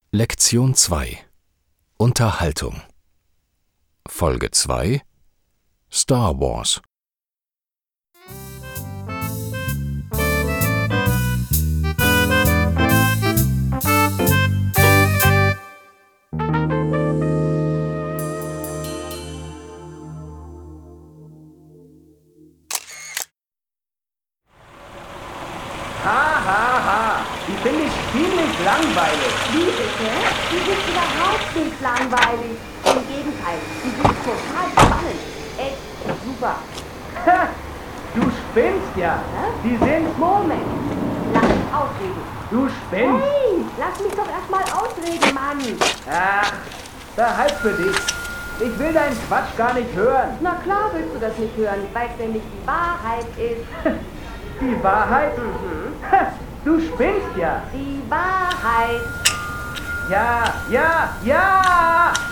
Lektion 2 Unterhaltung Folge 2 Star Wars Die finde ich ziemlich langweilig. Wie bitte? Die sind überhaupt nicht langweilig. Im Gegenteil, die sind total spannend. Echt super. Du spinnst ja. Hä? Die sind... Moment, lass mich ausreden. Du spinnst. Hey, lass mich doch erstmal ausreden, Mann. Ach, behalt für dich. Ich will deinen Quatsch gar nicht hören. Na klar willst du das nicht hören, weil es nämlich die Wahrheit ist. Die Wahrheit? Du spinnst ja. Die Wahrheit. Ja.